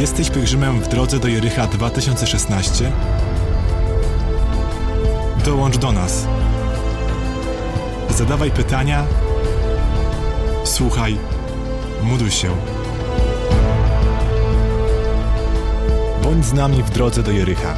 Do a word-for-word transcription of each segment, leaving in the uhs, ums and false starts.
Jesteś pielgrzymem w drodze do Jericha dwa tysiące szesnaście? Dołącz do nas. Zadawaj pytania, słuchaj, módl się. Bądź z nami w drodze do Jericha.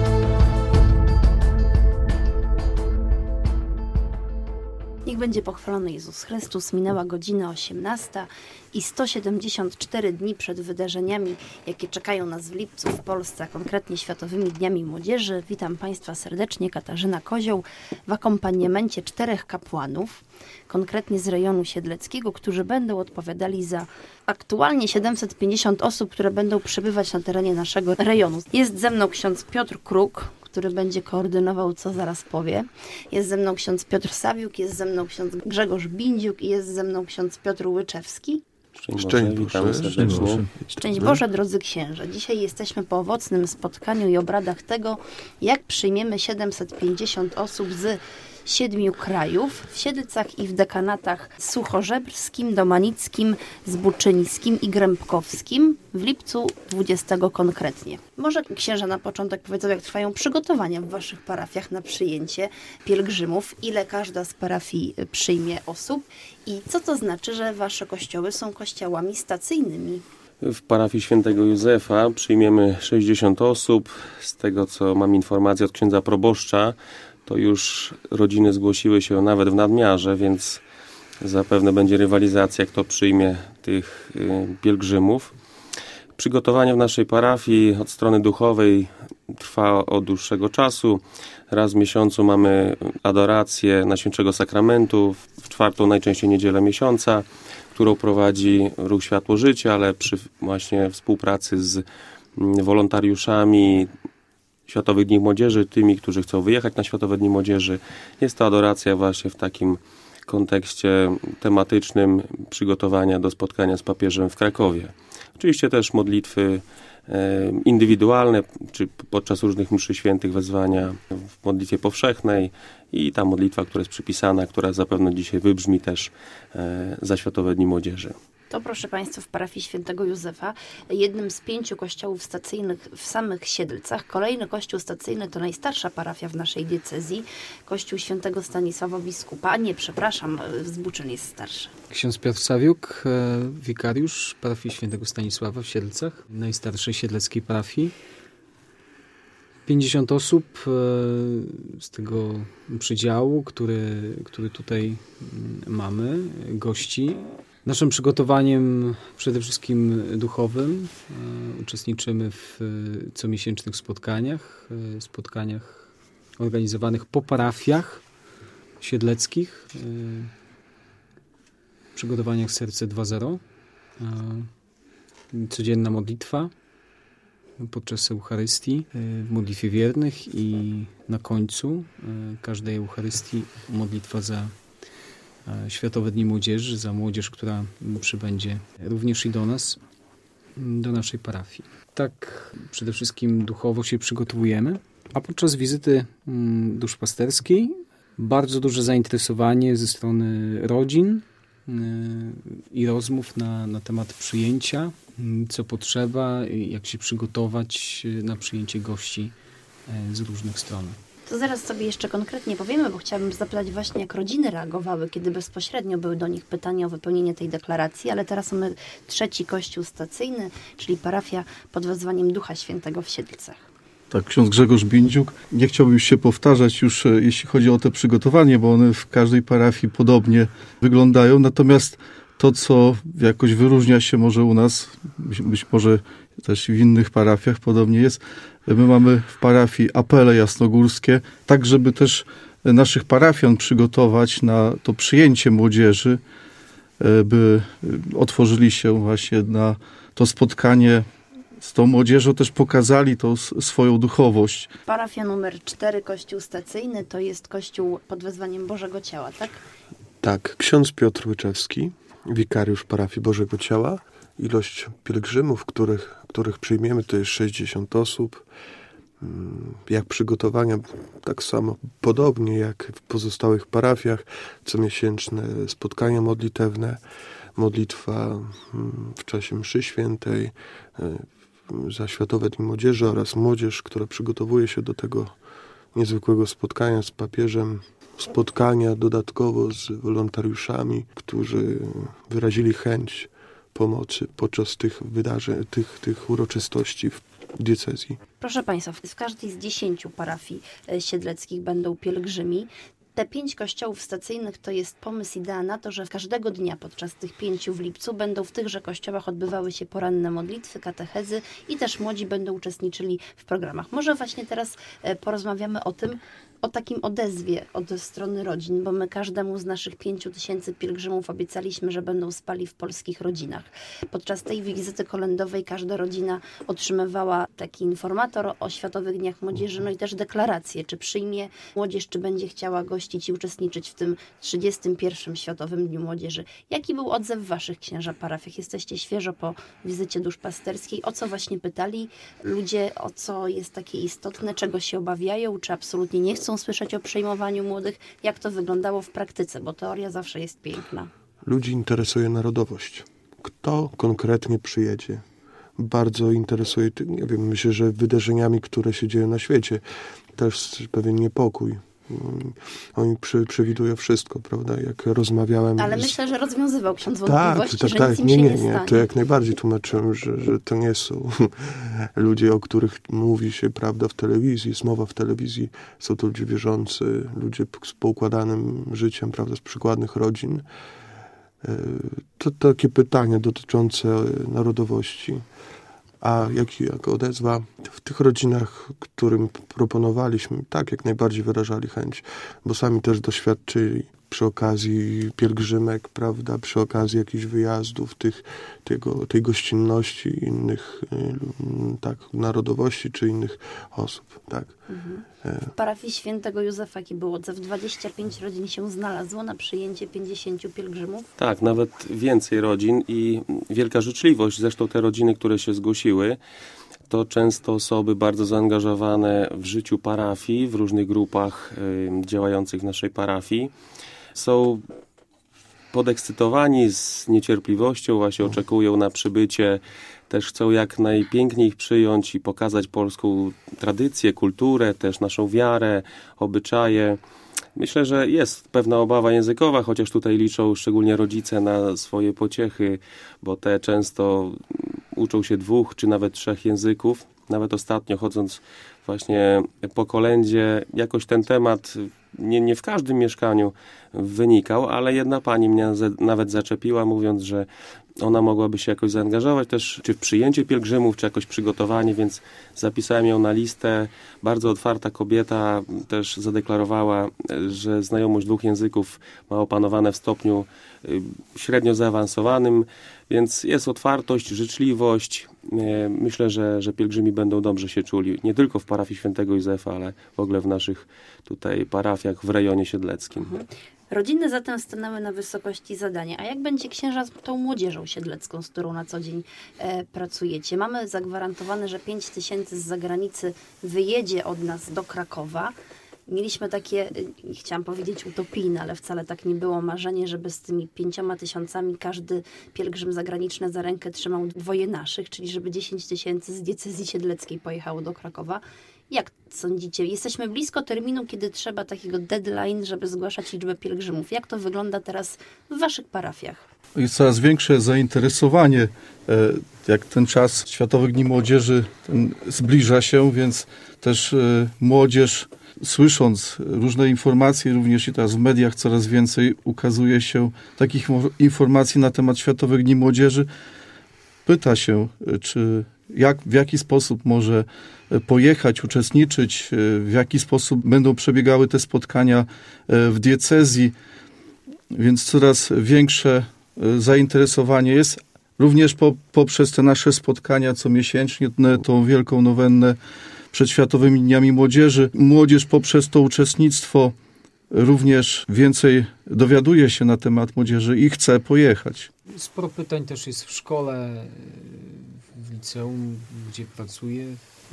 Niech będzie pochwalony Jezus Chrystus. Minęła godzina osiemnasta i sto siedemdziesiąt cztery dni przed wydarzeniami, jakie czekają nas w lipcu w Polsce, a konkretnie Światowymi Dniami Młodzieży. Witam Państwa serdecznie, Katarzyna Kozioł, w akompaniamencie czterech kapłanów, konkretnie z rejonu siedleckiego, którzy będą odpowiadali za aktualnie siedemset pięćdziesiąt osób, które będą przebywać na terenie naszego rejonu. Jest ze mną ksiądz Piotr Kruk, który będzie koordynował, co zaraz powie. Jest ze mną ksiądz Piotr Sawiuk, jest ze mną ksiądz Grzegorz Bindziuk i jest ze mną ksiądz Piotr Łyczewski. Szczęść Boże, witamy serdecznie. Szczęść Boże, drodzy księże. Dzisiaj jesteśmy po owocnym spotkaniu i obradach tego, jak przyjmiemy siedemset pięćdziesiąt osób z siedmiu krajów, w Siedlcach i w dekanatach suchorzeberskim, domanickim, zbuczyńskim i grębkowskim, w lipcu dwudziestego konkretnie. Może księża na początek powiedzą, jak trwają przygotowania w waszych parafiach na przyjęcie pielgrzymów, ile każda z parafii przyjmie osób i co to znaczy, że wasze kościoły są kościołami stacyjnymi. W parafii świętego Józefa przyjmiemy sześćdziesiąt osób. Z tego, co mam informację od księdza proboszcza, to już rodziny zgłosiły się nawet w nadmiarze, więc zapewne będzie rywalizacja, kto przyjmie tych y, pielgrzymów. Przygotowanie w naszej parafii od strony duchowej trwa od dłuższego czasu. Raz w miesiącu mamy adorację Najświętszego Sakramentu, w czwartą najczęściej niedzielę miesiąca, którą prowadzi Ruch Światło Życie, ale przy właśnie współpracy z wolontariuszami Światowych Dni Młodzieży, tymi, którzy chcą wyjechać na Światowe Dni Młodzieży. Jest to adoracja właśnie w takim kontekście tematycznym przygotowania do spotkania z papieżem w Krakowie. Oczywiście też modlitwy e, indywidualne, czy podczas różnych mszy świętych wezwania w modlitwie powszechnej i ta modlitwa, która jest przypisana, która zapewne dzisiaj wybrzmi też e, za Światowe Dni Młodzieży. To, proszę Państwa, w parafii świętego Józefa, jednym z pięciu kościołów stacyjnych w samych Siedlcach. Kolejny kościół stacyjny to najstarsza parafia w naszej diecezji, kościół świętego Stanisława Biskupa. A nie, przepraszam, Zbuczyn jest starszy. Ksiądz Piotr Sawiuk, wikariusz parafii świętego Stanisława w Siedlcach, najstarszej siedleckiej parafii. pięćdziesiąt osób z tego przydziału, który, który tutaj mamy, gości. Naszym przygotowaniem przede wszystkim duchowym e, uczestniczymy w e, comiesięcznych spotkaniach, e, spotkaniach organizowanych po parafiach siedleckich, e, przygotowaniach Serce dwa zero, e, codzienna modlitwa podczas Eucharystii, e, w modlitwie wiernych i na końcu e, każdej Eucharystii modlitwa za Światowe Dni Młodzieży, za młodzież, która przybędzie również i do nas, do naszej parafii. Tak przede wszystkim duchowo się przygotowujemy, a podczas wizyty duszpasterskiej bardzo duże zainteresowanie ze strony rodzin i rozmów na, na temat przyjęcia, co potrzeba, jak się przygotować na przyjęcie gości z różnych stron. To zaraz sobie jeszcze konkretnie powiemy, bo chciałabym zapytać właśnie, jak rodziny reagowały, kiedy bezpośrednio były do nich pytania o wypełnienie tej deklaracji, ale teraz mamy trzeci kościół stacyjny, czyli parafia pod wezwaniem Ducha Świętego w Siedlcach. Tak, ksiądz Grzegorz Bindziuk. Nie chciałbym się powtarzać już, jeśli chodzi o te przygotowanie, bo one w każdej parafii podobnie wyglądają, natomiast to, co jakoś wyróżnia się może u nas, być może też w innych parafiach podobnie jest, my mamy w parafii apele jasnogórskie, tak żeby też naszych parafian przygotować na to przyjęcie młodzieży, by otworzyli się właśnie na to spotkanie z tą młodzieżą, też pokazali tą swoją duchowość. Parafia numer cztery, kościół stacyjny, to jest kościół pod wezwaniem Bożego Ciała, tak? Tak, ksiądz Piotr Łyczewski, wikariusz parafii Bożego Ciała. Ilość pielgrzymów, których, których przyjmiemy, to jest sześćdziesiąt osób. Jak przygotowania, tak samo, podobnie jak w pozostałych parafiach, comiesięczne spotkania modlitewne, modlitwa w czasie mszy świętej, za Światowe Dni Młodzieży oraz młodzież, która przygotowuje się do tego niezwykłego spotkania z papieżem. Spotkania dodatkowo z wolontariuszami, którzy wyrazili chęć pomocy podczas tych wydarzeń, tych, tych uroczystości w diecezji. Proszę Państwa, w każdej z dziesięciu parafii siedleckich będą pielgrzymi. Te pięć kościołów stacyjnych to jest pomysł, idea na to, że każdego dnia podczas tych pięciu w lipcu będą w tychże kościołach odbywały się poranne modlitwy, katechezy i też młodzi będą uczestniczyli w programach. Może właśnie teraz porozmawiamy o tym, o takim odezwie od strony rodzin, bo my każdemu z naszych pięciu tysięcy pielgrzymów obiecaliśmy, że będą spali w polskich rodzinach. Podczas tej wizyty kolędowej każda rodzina otrzymywała taki informator o Światowych Dniach Młodzieży, no i też deklarację, czy przyjmie młodzież, czy będzie chciała gościć i uczestniczyć w tym trzydziestym pierwszym Światowym Dniu Młodzieży. Jaki był odzew w waszych księża parafiach? Jesteście świeżo po wizycie duszpasterskiej. O co właśnie pytali ludzie, o co jest takie istotne, czego się obawiają, czy absolutnie nie chcą słyszeć o przyjmowaniu młodych, jak to wyglądało w praktyce, bo teoria zawsze jest piękna. Ludzi interesuje narodowość. Kto konkretnie przyjedzie? Bardzo interesuje, nie wiem, myślę, że wydarzeniami, które się dzieją na świecie, też pewien niepokój. Oni przy, przewidują wszystko, prawda? Jak rozmawiałem... Ale z... myślę, że rozwiązywał ksiądz tak, wątpliwości, tak, że tak, nic im nie, się nie, nie, nie, stanie. to jak najbardziej tłumaczyłem, że, że to nie są ludzie, o których mówi się, prawda, w telewizji, jest mowa w telewizji. Są to ludzie wierzący, ludzie z poukładanym życiem, prawda, z przykładnych rodzin. To takie pytania dotyczące narodowości. A jak, jak odezwa w tych rodzinach, którym proponowaliśmy, tak jak najbardziej wyrażali chęć, bo sami też doświadczyli przy okazji pielgrzymek, prawda, przy okazji jakichś wyjazdów, tych, tego, tej gościnności innych tak, narodowości czy innych osób. Tak. Mhm. W parafii Świętego Józefa jaki był odzew? dwadzieścia pięć rodzin się znalazło na przyjęcie pięćdziesięciu pielgrzymów? Tak, nawet więcej rodzin i wielka życzliwość. Zresztą te rodziny, które się zgłosiły, to często osoby bardzo zaangażowane w życiu parafii, w różnych grupach y, działających w naszej parafii. Są podekscytowani, z niecierpliwością właśnie oczekują na przybycie. Też chcą jak najpiękniej ich przyjąć i pokazać polską tradycję, kulturę, też naszą wiarę, obyczaje. Myślę, że jest pewna obawa językowa, chociaż tutaj liczą szczególnie rodzice na swoje pociechy, bo te często uczą się dwóch czy nawet trzech języków. Nawet ostatnio chodząc właśnie po kolędzie, jakoś ten temat nie, nie w każdym mieszkaniu wynikał, ale jedna pani mnie nawet zaczepiła, mówiąc, że ona mogłaby się jakoś zaangażować też, czy w przyjęcie pielgrzymów, czy jakoś przygotowanie, więc zapisałem ją na listę. Bardzo otwarta kobieta też zadeklarowała, że znajomość dwóch języków ma opanowane w stopniu średnio zaawansowanym, więc jest otwartość, życzliwość. Myślę, że, że pielgrzymi będą dobrze się czuli, nie tylko w parafii Świętego Józefa, ale w ogóle w naszych tutaj parafiach w rejonie siedleckim. Mhm. Rodziny zatem stanęły na wysokości zadania. A jak będzie księża z tą młodzieżą siedlecką, z którą na co dzień e, pracujecie? Mamy zagwarantowane, że pięć tysięcy z zagranicy wyjedzie od nas do Krakowa. Mieliśmy takie, chciałam powiedzieć utopijne, ale wcale tak nie było, marzenie, żeby z tymi pięcioma tysiącami każdy pielgrzym zagraniczny za rękę trzymał dwoje naszych, czyli żeby dziesięć tysięcy z diecezji siedleckiej pojechało do Krakowa. Jak sądzicie? Jesteśmy blisko terminu, kiedy trzeba takiego deadline, żeby zgłaszać liczbę pielgrzymów. Jak to wygląda teraz w waszych parafiach? Jest coraz większe zainteresowanie, jak ten czas Światowych Dni Młodzieży ten zbliża się, więc też młodzież, słysząc różne informacje, również i teraz w mediach coraz więcej ukazuje się takich informacji na temat Światowych Dni Młodzieży, pyta się, czy jak, w jaki sposób może pojechać, uczestniczyć, w jaki sposób będą przebiegały te spotkania w diecezji, więc coraz większe zainteresowanie jest. Również po, poprzez te nasze spotkania comiesięcznie, tą wielką nowennę przed Światowymi Dniami Młodzieży. Młodzież poprzez to uczestnictwo również więcej dowiaduje się na temat młodzieży i chce pojechać. Sporo pytań też jest w szkole, w liceum, gdzie pracuję.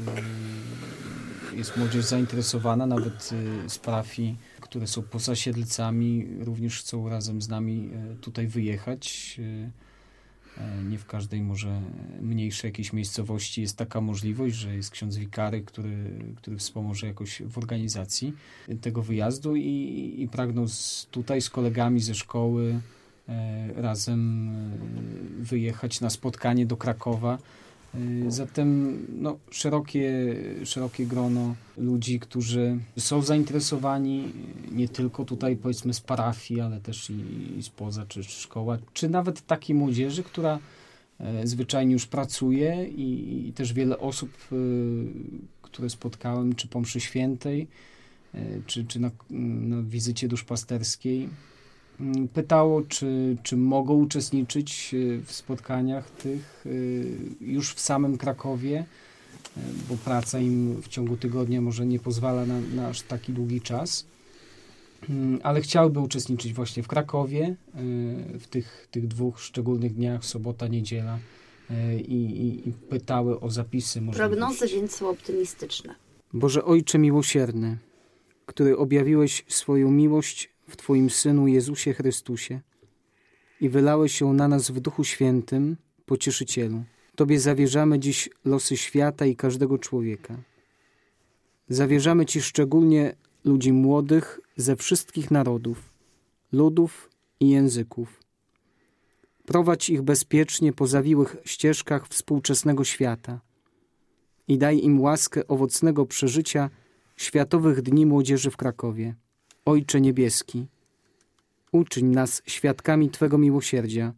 Jest młodzież zainteresowana, nawet z parafii, które są poza Siedlcami, również chcą razem z nami tutaj wyjechać. Nie w każdej może mniejszej jakiejś miejscowości jest taka możliwość, że jest ksiądz wikary, który, który wspomoże jakoś w organizacji tego wyjazdu i, i pragnął z, tutaj z kolegami ze szkoły e, razem wyjechać na spotkanie do Krakowa. E, zatem no, szerokie, szerokie grono ludzi, którzy są zainteresowani nie tylko tutaj powiedzmy z parafii, ale też i, i spoza, czy szkoła, czy nawet takiej młodzieży, która e, zwyczajnie już pracuje i, i też wiele osób, e, które spotkałem, czy po mszy świętej, e, czy, czy na, na wizycie duszpasterskiej, pytało, czy, czy mogą uczestniczyć w spotkaniach tych już w samym Krakowie, bo praca im w ciągu tygodnia może nie pozwala na, na aż taki długi czas, ale chciałyby uczestniczyć właśnie w Krakowie w tych, tych dwóch szczególnych dniach, sobota, niedziela i, i, i pytały o zapisy. Prognozy więc są optymistyczne. Boże Ojcze miłosierny, który objawiłeś swoją miłość w Twoim Synu Jezusie Chrystusie i wylałeś ją na nas w Duchu Świętym, Pocieszycielu. Tobie zawierzamy dziś losy świata i każdego człowieka. Zawierzamy Ci szczególnie ludzi młodych ze wszystkich narodów, ludów i języków. Prowadź ich bezpiecznie po zawiłych ścieżkach współczesnego świata i daj im łaskę owocnego przeżycia Światowych Dni Młodzieży w Krakowie. Ojcze Niebieski, uczyń nas świadkami Twego miłosierdzia.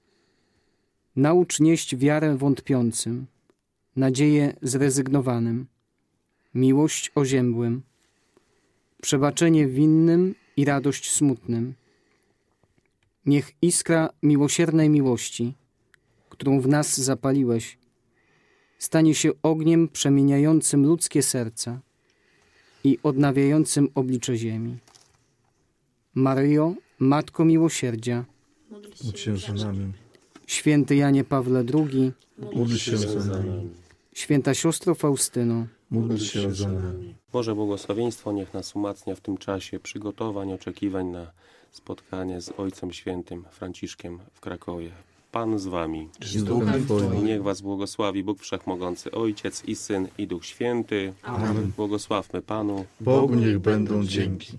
Naucz nieść wiarę wątpiącym, nadzieję zrezygnowanym, miłość oziębłym, przebaczenie winnym i radość smutnym. Niech iskra miłosiernej miłości, którą w nas zapaliłeś, stanie się ogniem przemieniającym ludzkie serca i odnawiającym oblicze ziemi. Maryjo, Matko Miłosierdzia, Módl się za nami. Święty Janie Pawle drugi, Módl się za nami. Święta Siostro Faustyno, Módl się za nami. Boże błogosławieństwo niech nas umacnia w tym czasie przygotowań, oczekiwań na spotkanie z Ojcem Świętym Franciszkiem w Krakowie. Pan z wami. Z duchem Twoim. Niech was błogosławi Bóg Wszechmogący, Ojciec i Syn i Duch Święty. Amen. Błogosławmy Panu. Bogu niech będą dzięki.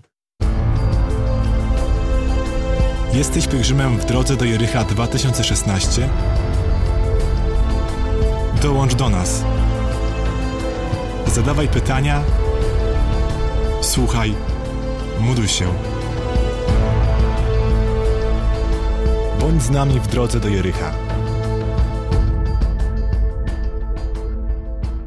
Jesteś pielgrzymem w drodze do Jericha dwa tysiące szesnaście? Dołącz do nas. Zadawaj pytania, słuchaj, módl się. Bądź z nami w drodze do Jericha.